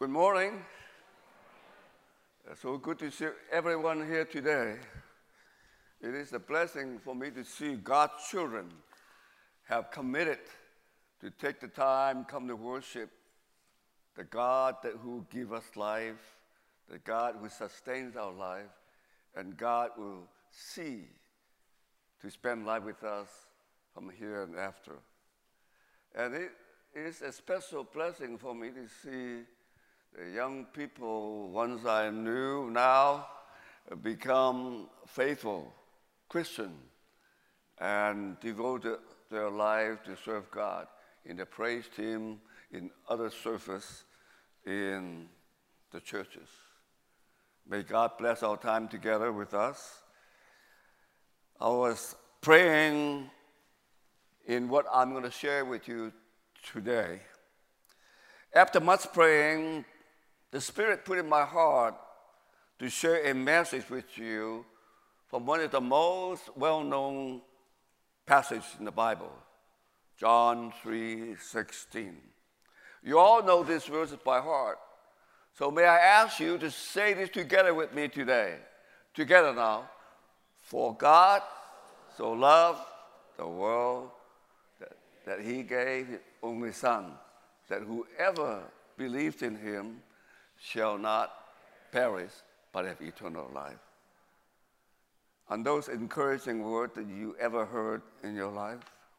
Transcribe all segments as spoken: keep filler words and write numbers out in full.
Good morning. So good to see everyone here today. It is a blessing for me to see God's children have committed to take the time, come to worship the God that who gives us life, the God who sustains our life, and God will see to spend life with us from here and after. And it is a special blessing for me to see the young people, ones I knew now, become faithful Christian and devote their life to serve God in the praise team, in other service, in the churches. May God bless our time together with us. I was praying in what I'm going to share with you today. After much praying, the Spirit put in my heart to share a message with you from one of the most well-known passages in the Bible, John three sixteen. You all know these verses by heart. So may I ask you to say this together with me today. Together now. For God so loved the world that, that he gave his only Son, that whoever believes in him shall not perish, but have eternal life. And those encouraging words that you ever heard in your life?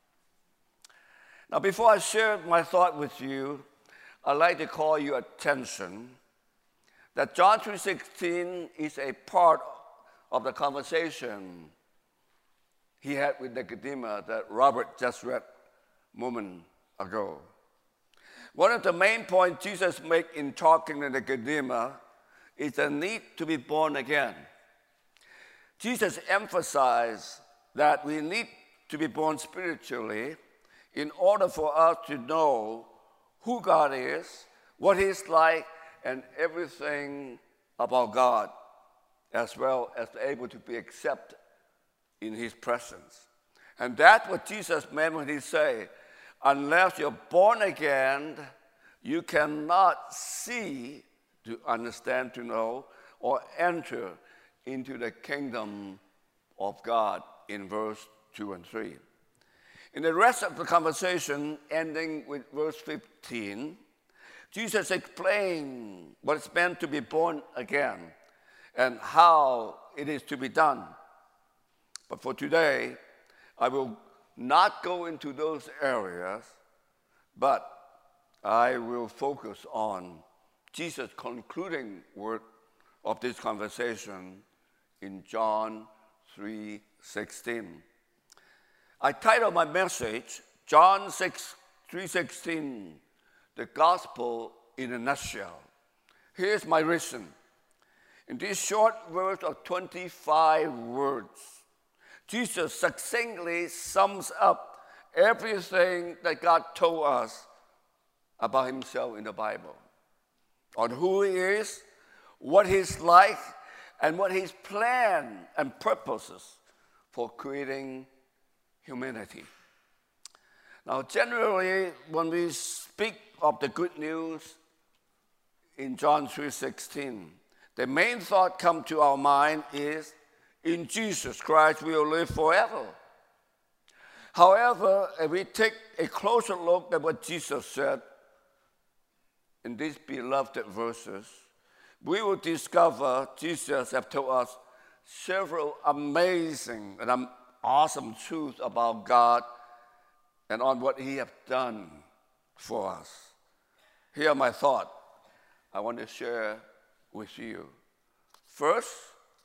Now, before I share my thought with you, I'd like to call your attention that John three sixteen is a part of the conversation he had with Nicodemus that Robert just read a moment ago. One of the main points Jesus makes in talking to Nicodemus is the need to be born again. Jesus emphasized that we need to be born spiritually in order for us to know who God is, what he's like, and everything about God, as well as able to be accepted in his presence. And that's what Jesus meant when he said, unless you're born again, you cannot see, to understand, to know, or enter into the kingdom of God in verse two and three. In the rest of the conversation, ending with verse fifteen, Jesus explained what it's meant to be born again and how it is to be done. But for today, I will not go into those areas, but I will focus on Jesus' concluding word of this conversation in John three sixteen. I titled my message, John three sixteen, the gospel in a nutshell. Here's my reason. In this short verse of twenty-five words, Jesus succinctly sums up everything that God told us about himself in the Bible, on who he is, what he's like, and what his plan and purposes for creating humanity. Now, generally, when we speak of the good news in John three sixteen, the main thought come to our mind is, in Jesus Christ we will live forever. However, if we take a closer look at what Jesus said in these beloved verses, we will discover Jesus has told us several amazing and awesome truths about God and on what he has done for us. Here are my thoughts I want to share with you. First,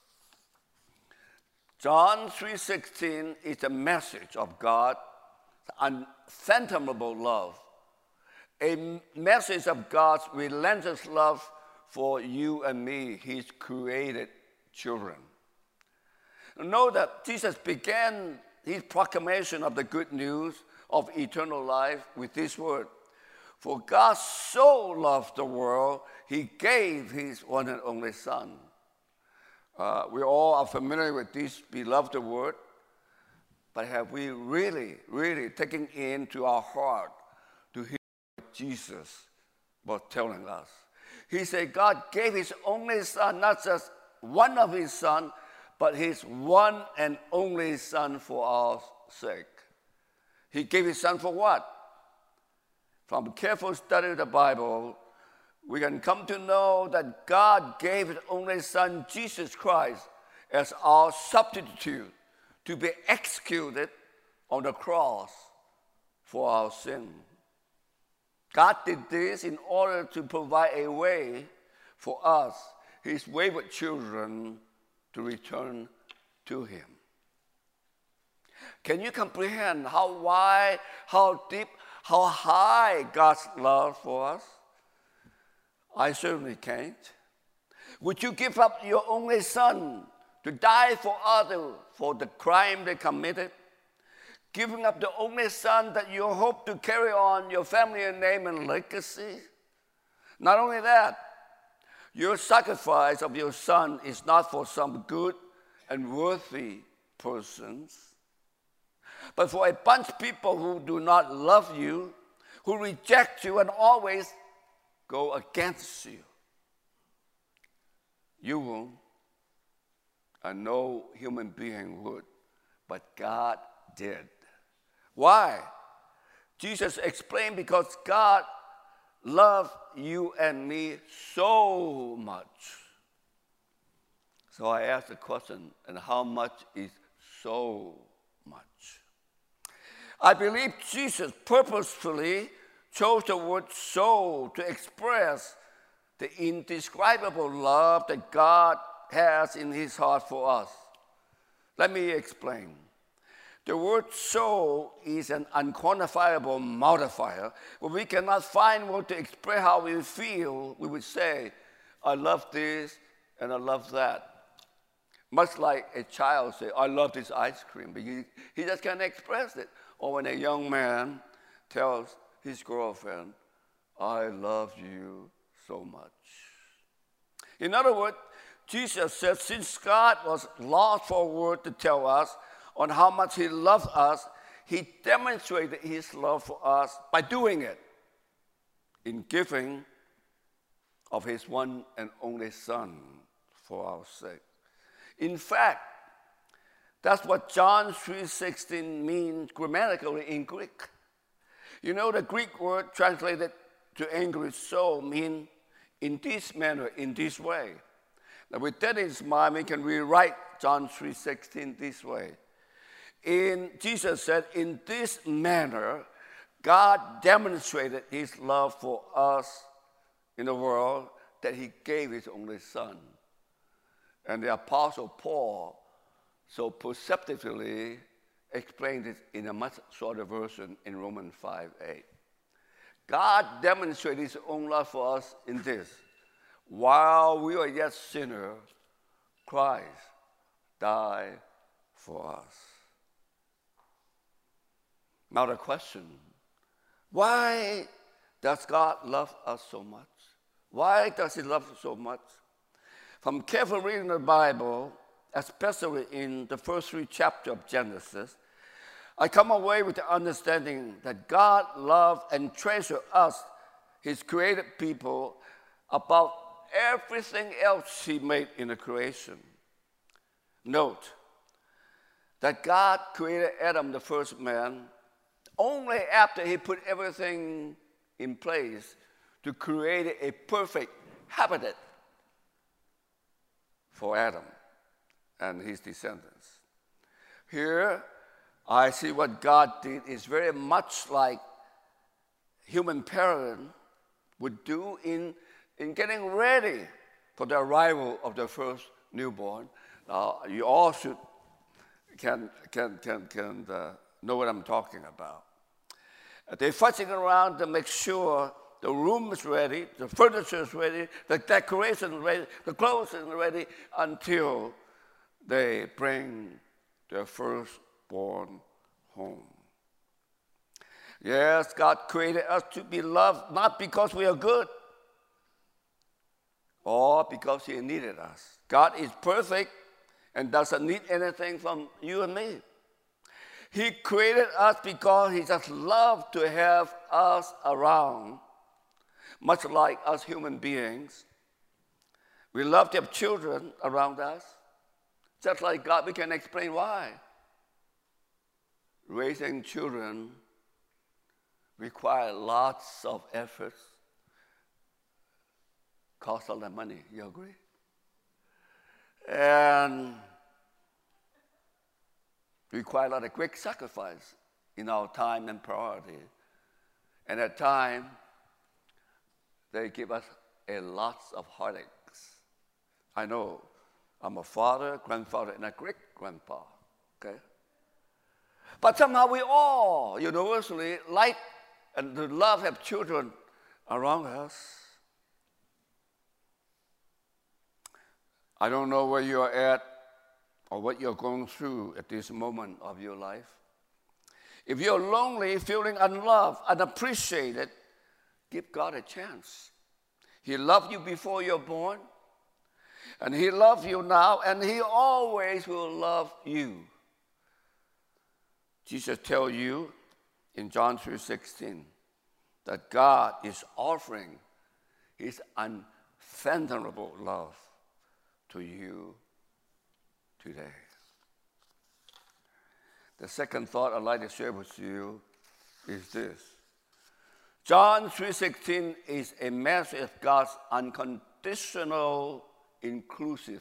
John three sixteen is a message of God's unfathomable love, a message of God's relentless love for you and me, his created children. Know that Jesus began his proclamation of the good news of eternal life with this word, for God so loved the world, he gave his one and only Son. Uh, we all are familiar with this beloved word, but have we really, really taken into our heart to hear what Jesus was telling us? He said God gave his only son, not just one of his sons, but his one and only son for our sake. He gave his son for what? From careful study of the Bible, we can come to know that God gave his only son, Jesus Christ, as our substitute to be executed on the cross for our sin. God did this in order to provide a way for us, his wayward children, to return to him. Can you comprehend how wide, how deep, how high God's love for us? I certainly can't. Would you give up your only son to die for others for the crime they committed? Giving up the only son that you hope to carry on your family name and legacy? Not only that, your sacrifice of your son is not for some good and worthy persons, but for a bunch of people who do not love you, who reject you and always go against you. You won't, and no human being would, but God did. Why? Jesus explained, because God loved you and me so much. So I asked the question, and how much is so much? I believe Jesus purposefully chose the word so to express the indescribable love that God has in his heart for us. Let me explain. The word so is an unquantifiable multiplier. When we cannot find word to express how we feel, we would say, I love this and I love that. Much like a child say, I love this ice cream, but he, he just can't express it. Or when a young man tells his girlfriend, I love you so much. In other words, Jesus said, since God was lost for a word to tell us on how much he loved us, he demonstrated his love for us by doing it in giving of his one and only son for our sake. In fact, that's what John three sixteen means grammatically in Greek. You know, the Greek word translated to English so means in this manner, in this way. Now with that in mind, we can rewrite John three sixteen this way. In, Jesus said, in this manner, God demonstrated his love for us in the world, that he gave his only son. And the Apostle Paul so perceptively explained it in a much shorter version in Romans five eight. God demonstrated his own love for us in this: while we were yet sinners, Christ died for us. Now the question, why does God love us so much? Why does he love us so much? From careful reading the Bible, especially in the first three chapters of Genesis, I come away with the understanding that God loved and treasured us, his created people, above everything else he made in the creation. Note that God created Adam, the first man, only after he put everything in place to create a perfect habitat for Adam and his descendants. Here, I see what God did is very much like human parents would do in, in getting ready for the arrival of their first newborn. Now, you all should can can can can uh, know what I'm talking about. They're fussing around to make sure the room is ready, the furniture is ready, the decoration is ready, the clothes is ready, until they bring their firstborn home. Yes, God created us to be loved, not because we are good or because he needed us. God is perfect and doesn't need anything from you and me. He created us because he just loved to have us around. Much like us human beings, we love to have children around us. Just like God, we can explain why. Raising children requires lots of effort, costs a lot of money. You agree? And require a lot of quick sacrifice in our time and priority. And at times, they give us a lot of heartaches. I know I'm a father, grandfather, and a great-grandpa, okay? But somehow we all universally like and to love have children around us. I don't know where you're at or what you're going through at this moment of your life. If you're lonely, feeling unloved, unappreciated, give God a chance. He loved you before you're born, and He loves you now, and He always will love you. Jesus tells you in John three sixteen that God is offering His unfathomable love to you today. The second thought I'd like to share with you is this. John three sixteen is a message of God's unconditional inclusiveness.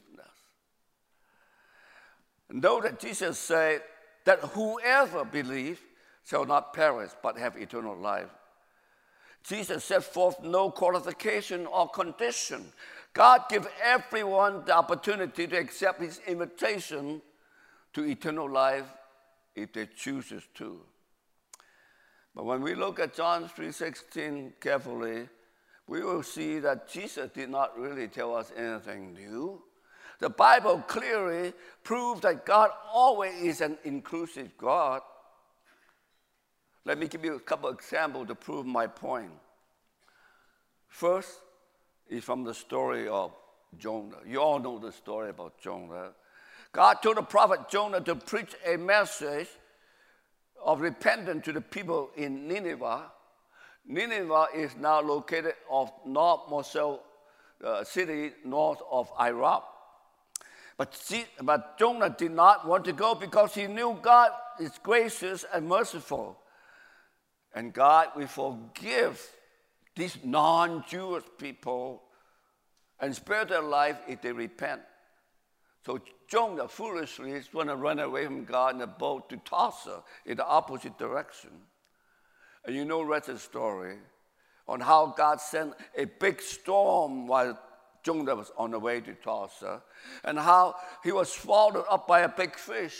Note that Jesus said that whoever believes shall not perish but have eternal life. Jesus set forth no qualification or condition. God gives everyone the opportunity to accept His invitation to eternal life if they choose to. But when we look at John three sixteen carefully, we will see that Jesus did not really tell us anything new. The Bible clearly proves that God always is an inclusive God. Let me give you a couple of examples to prove my point. First is from the story of Jonah. You all know the story about Jonah. God told the prophet Jonah to preach a message of repentance to the people in Nineveh. Nineveh is now located off North Mosul uh, city, north of Iraq. But, see, but Jonah did not want to go because he knew God is gracious and merciful. And God will forgive these non-Jewish people and spare their life if they repent. So Jonah foolishly is going to run away from God in a boat to Tarsus in the opposite direction. And you know the rest of the story on how God sent a big storm while Jonah was on the way to Tarsus, and how he was swallowed up by a big fish.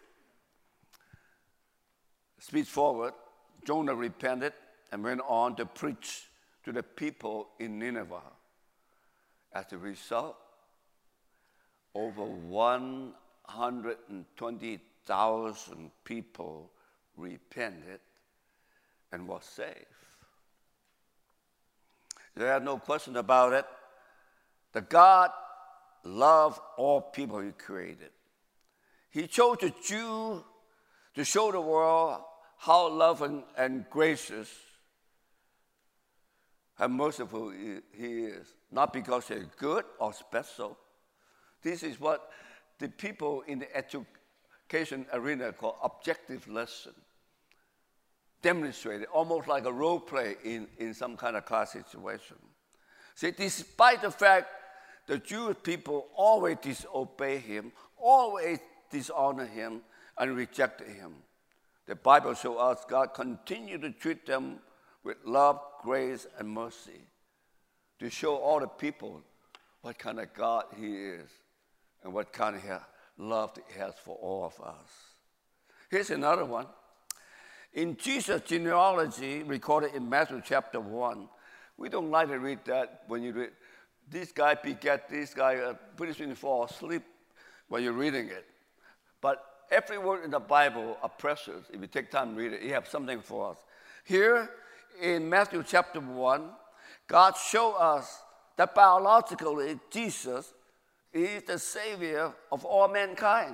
Speed forward, Jonah repented and went on to preach to the people in Nineveh. As a result, over one hundred twenty thousand people repented and was saved. There is no question about it. The God loved all people He created. He chose the Jew to show the world how loving and gracious and merciful He is. Not because they're good or special. This is what the people in the education arena call objective lesson. Demonstrated, almost like a role play in, in some kind of class situation. See, despite the fact the Jewish people always disobey Him, always dishonor Him, and rejected Him, the Bible shows us God continued to treat them with love, grace, and mercy to show all the people what kind of God He is and what kind of love He has for all of us. Here's another one. In Jesus' genealogy recorded in Matthew chapter one, we don't like to read that when you read, this guy begat this guy, uh, pretty soon you fall asleep when you're reading it. But every word in the Bible are precious. If you take time to read it, you have something for us. Here in Matthew chapter one, God showed us that biologically Jesus is the Savior of all mankind.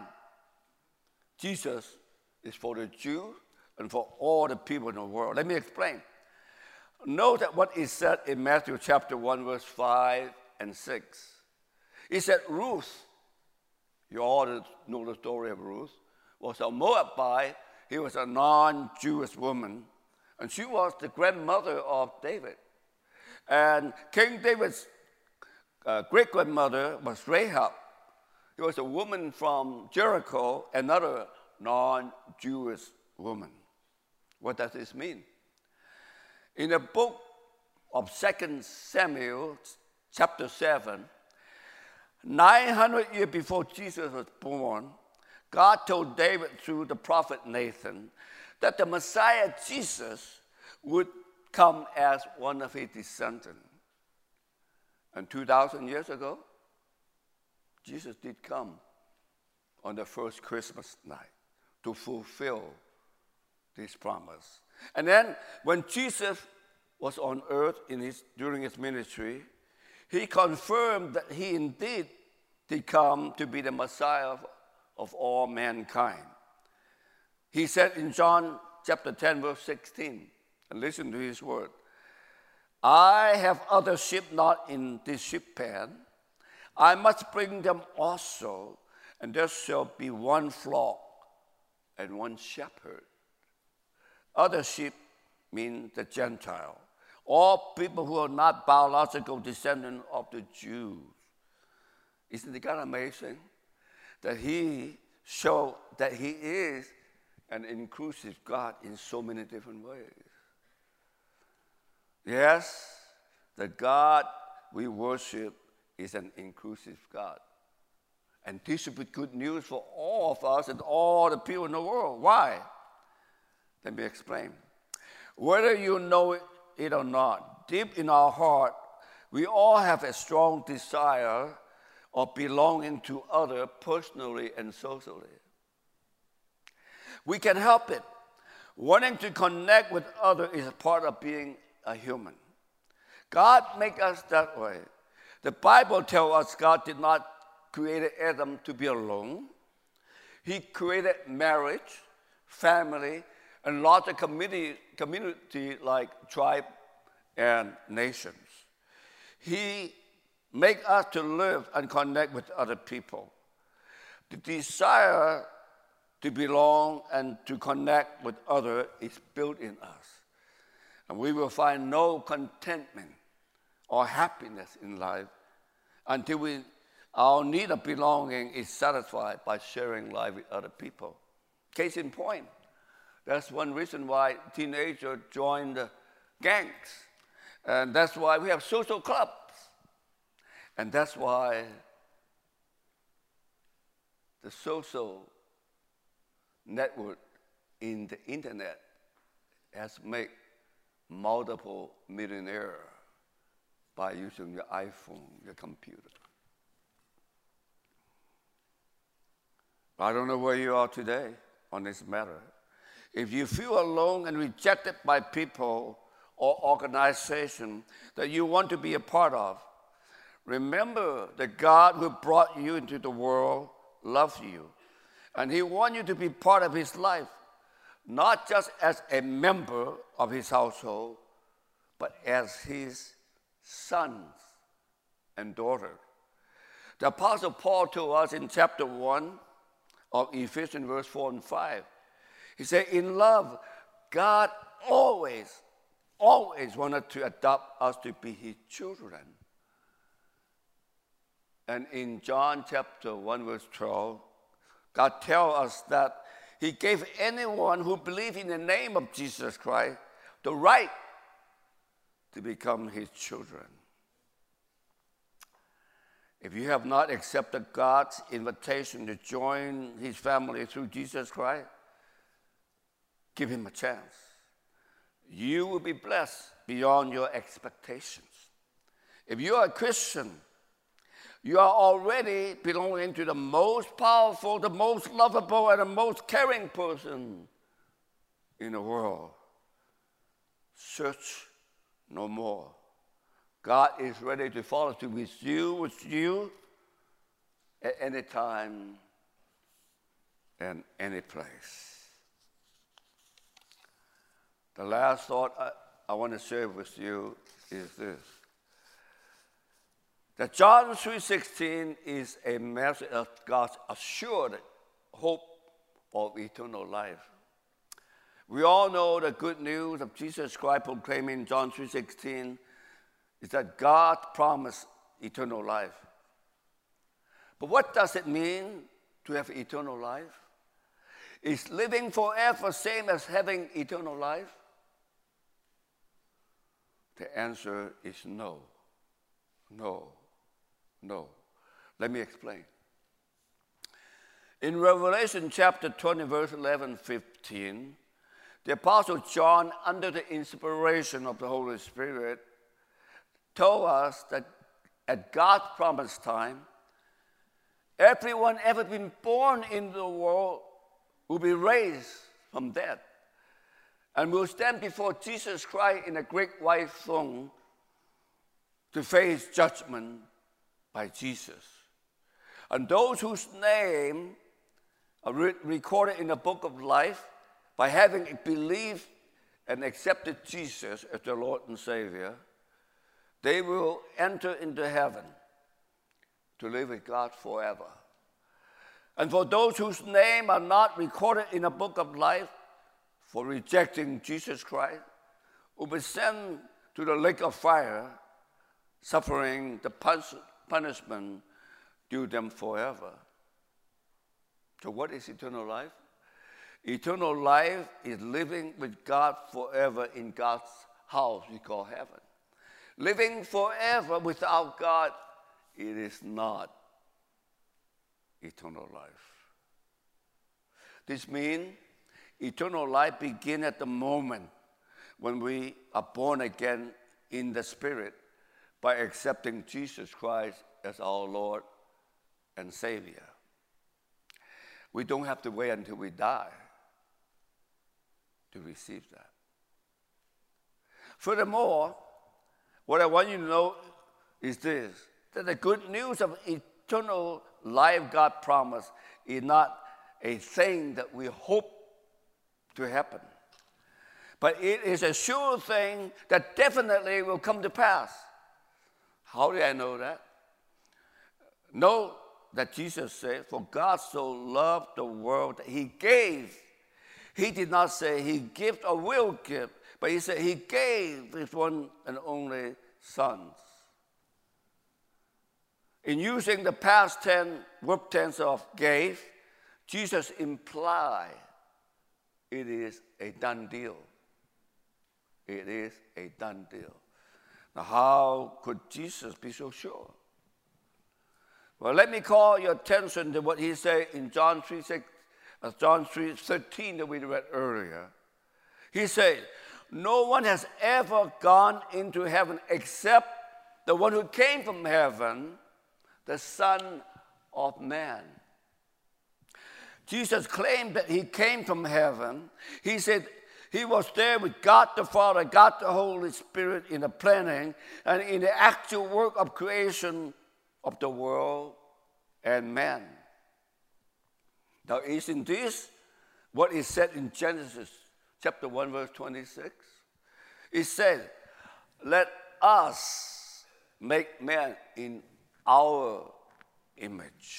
Jesus is for the Jew and for all the people in the world. Let me explain. Note that what is said in Matthew chapter one, verse five and six. He said Ruth, you all know the story of Ruth, was a Moabite. He was a non-Jewish woman, and she was the grandmother of David. And King David's uh, great-grandmother was Rahab. He was a woman from Jericho, another non-Jewish woman. What does this mean? In the book of Second Samuel, chapter seven, nine hundred years before Jesus was born, God told David through the prophet Nathan that the Messiah Jesus would come as one of his descendants. And two thousand years ago, Jesus did come on the first Christmas night to fulfill this promise. And then when Jesus was on earth in his, during his ministry, he confirmed that he indeed did come to be the Messiah of, of all mankind. He said in John chapter ten, verse sixteen, and listen to his word, I have other sheep not in this sheep pen. I must bring them also, and there shall be one flock and one shepherd. Other sheep mean the Gentile, all people who are not biological descendants of the Jews. Isn't it kind of amazing that he showed that he is an inclusive God in so many different ways? Yes, the God we worship is an inclusive God. And this should be good news for all of us and all the people in the world. Why? Let me explain. Whether you know it or not, deep in our heart, we all have a strong desire of belonging to others personally and socially. We can help it. Wanting to connect with others is a part of being a human. God made us that way. The Bible tells us God did not create Adam to be alone. He created marriage, family, and larger community, community like tribe and nations. He made us to live and connect with other people. The desire to belong and to connect with others is built in us. And we will find no contentment or happiness in life until we, our need of belonging is satisfied by sharing life with other people. Case in point, that's one reason why teenagers join the gangs. And that's why we have social clubs. And that's why the social network in the internet has made multiple millionaires by using your iPhone, your computer. I don't know where you are today on this matter. If you feel alone and rejected by people or organizations that you want to be a part of, remember that God who brought you into the world loves you. And he wants you to be part of his life, not just as a member of his household, but as his sons and daughters. The Apostle Paul told us in chapter one of Ephesians, verse four and five, he said, in love, God always, always wanted to adopt us to be his children. And in John chapter one, verse twelve, God tells us that he gave anyone who believes in the name of Jesus Christ the right to become his children. If you have not accepted God's invitation to join his family through Jesus Christ, give him a chance. You will be blessed beyond your expectations. If you are a Christian, you are already belonging to the most powerful, the most lovable, and the most caring person in the world. Search no more. God is ready to follow through with you, with you, at any time and any place. The last thought I, I want to share with you is this. That John three sixteen is a message of God's assured hope of eternal life. We all know the good news of Jesus Christ proclaiming in John three sixteen is that God promised eternal life. But what does it mean to have eternal life? Is living forever same as having eternal life? The answer is no. No. No. Let me explain. In Revelation chapter twenty, verse eleven, fifteen, the Apostle John, under the inspiration of the Holy Spirit, told us that at God's promised time, everyone ever been born in the world will be raised from death and will stand before Jesus Christ in a great white throne to face judgment by Jesus. And those whose name are re- recorded in the book of life by having believed and accepted Jesus as their Lord and Savior, they will enter into heaven to live with God forever. And for those whose name are not recorded in the book of life for rejecting Jesus Christ, will be sent to the lake of fire, suffering the punishment due them forever. So what is eternal life? Eternal life is living with God forever in God's house we call heaven. Living forever without God, it is not eternal life. This means eternal life begins at the moment when we are born again in the Spirit by accepting Jesus Christ as our Lord and Savior. We don't have to wait until we die to receive that. Furthermore, what I want you to know is this, that the good news of eternal life God promised is not a thing that we hope to happen, but it is a sure thing that definitely will come to pass. How do I know that? Know that Jesus said, for God so loved the world that he gave. He did not say he gives or will give, but he said he gave his one and only Son. In using the past tense, verb tense of gave, Jesus implied it is a done deal. It is a done deal. Now, how could Jesus be so sure? Well, let me call your attention to what he said in John three, six, uh, John three thirteen that we read earlier. He said, no one has ever gone into heaven except the one who came from heaven, the Son of Man. Jesus claimed that he came from heaven. He said he was there with God the Father, God the Holy Spirit in the planning and in the actual work of creation of the world and man. Now, isn't this what is said in Genesis chapter one, verse twenty-six? It said, let us make man in our image.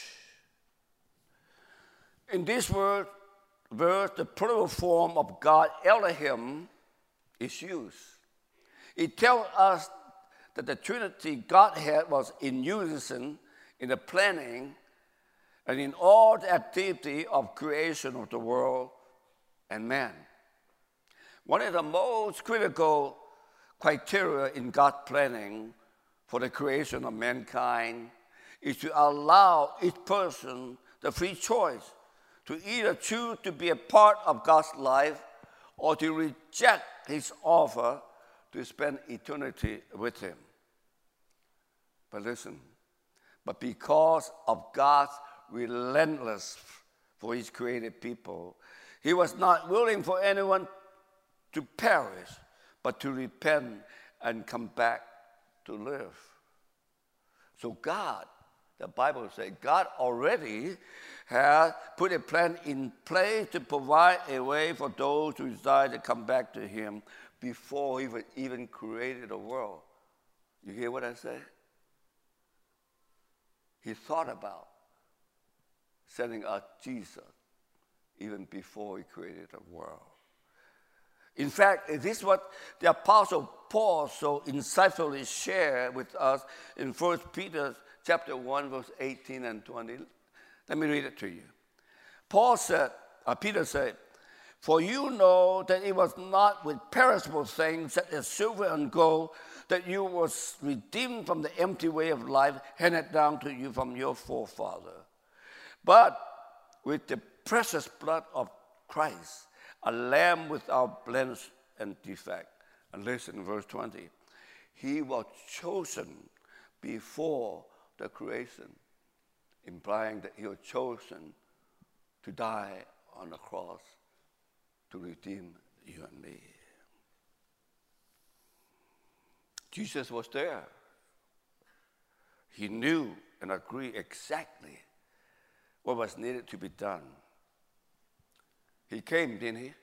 In this word, verse, the plural form of God, Elohim, is used. It tells us that the Trinity Godhead was in unison in the planning and in all the activity of creation of the world and man. One of the most critical criteria in God's planning for the creation of mankind is to allow each person the free choice to either choose to be a part of God's life or to reject his offer to spend eternity with him. But listen, but because of God's relentless for his created people, he was not willing for anyone to perish, but to repent and come back to live. So God, the Bible says, God already has put a plan in place to provide a way for those who desire to come back to him, before he even created the world. You hear what I say? He thought about sending us Jesus even before he created the world. In fact, this is what the Apostle Paul so insightfully shared with us in First Peter chapter one, verse eighteen and twenty. Let me read it to you. Paul said, uh, Peter said, "For you know that it was not with perishable things such as silver and gold that you was redeemed from the empty way of life handed down to you from your forefather, but with the precious blood of Christ, a lamb without blemish and defect." And listen, verse twenty. He was chosen before the creation, implying that he was chosen to die on the cross to redeem you and me. Jesus was there. He knew and agreed exactly what was needed to be done. He came, didn't he?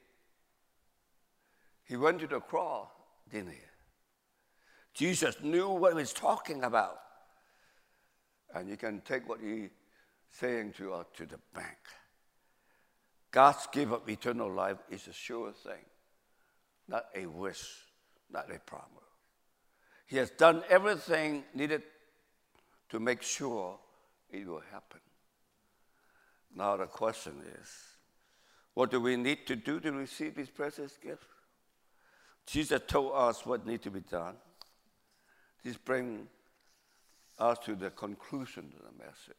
He went to the cross, didn't he? Jesus knew what he was talking about. And you can take what he's saying to us to the bank. God's gift of eternal life is a sure thing, not a wish, not a promise. He has done everything needed to make sure it will happen. Now the question is, what do we need to do to receive his precious gift? Jesus told us what needs to be done. This brings us to the conclusion of the message.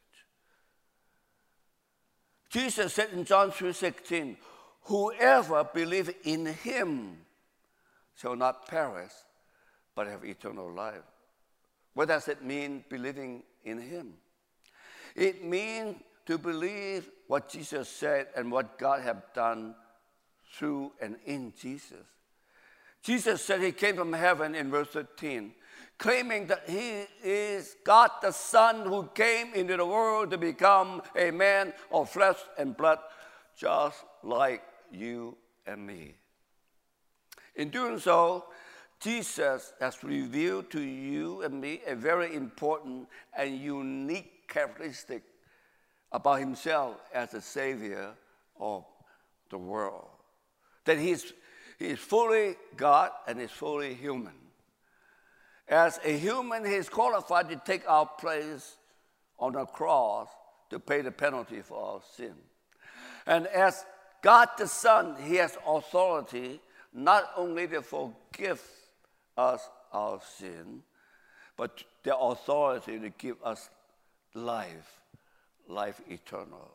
Jesus said in John three sixteen, "Whoever believes in him shall not perish, but have eternal life." What does it mean, believing in him? It means to believe what Jesus said and what God has done through and in Jesus. Jesus said he came from heaven in verse thirteen, claiming that he is God the Son who came into the world to become a man of flesh and blood, just like you and me. In doing so, Jesus has revealed to you and me a very important and unique characteristic about himself as the Savior of the world. That he is, he is fully God and is fully human. As a human, he is qualified to take our place on the cross to pay the penalty for our sin. And as God the Son, he has authority not only to forgive us our sin, but the authority to give us life, life eternal.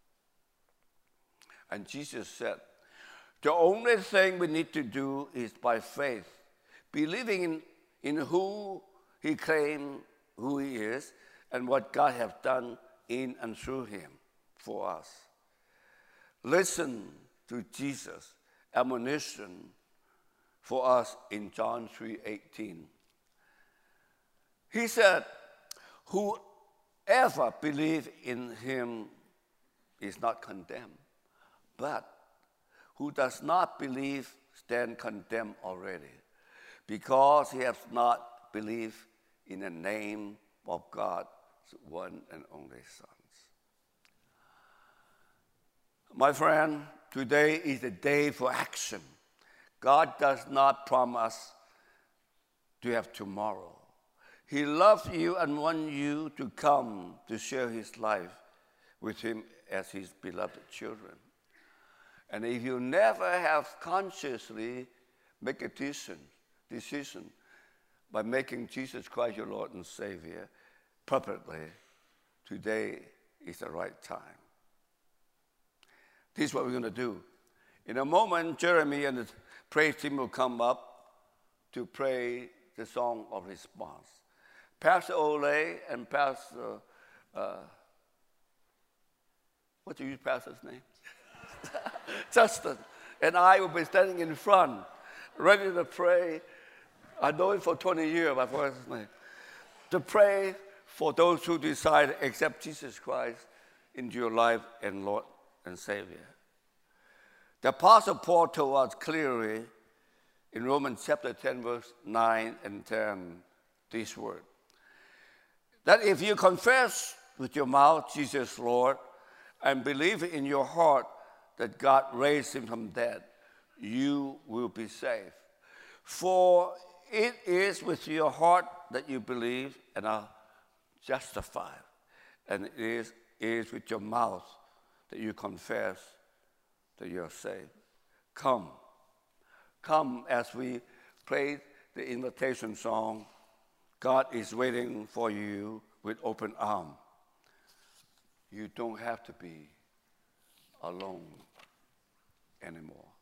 And Jesus said, the only thing we need to do is by faith, believing in, in who he claimed who he is and what God has done in and through him for us. Listen to Jesus' admonition for us in John three eighteen. He said, "Whoever believes in him is not condemned, but who does not believe stand condemned already, because he has not believed in the name of God's one and only Son." My friend, today is the day for action. God does not promise to have tomorrow. He loves you and wants you to come to share his life with him as his beloved children. And if you never have consciously made a decision, decision by making Jesus Christ your Lord and Savior perfectly, today is the right time. This is what we're going to do. In a moment, Jeremy and the praise team will come up to pray the song of response. Pastor Ole and Pastor, uh, what do you use Pastor's name? Justin and I will be standing in front, ready to pray. I know him for twenty years, my father's name. To pray for those who decide to accept Jesus Christ into your life and Lord and Savior. The Apostle Paul told us clearly in Romans chapter ten, verse nine and ten, this word. That if you confess with your mouth Jesus Lord and believe in your heart that God raised him from dead, you will be saved. For it is with your heart that you believe and are justified, and it is, it is with your mouth that you confess that you are saved. Come, come as we play the invitation song. God is waiting for you with open arms. You don't have to be alone anymore.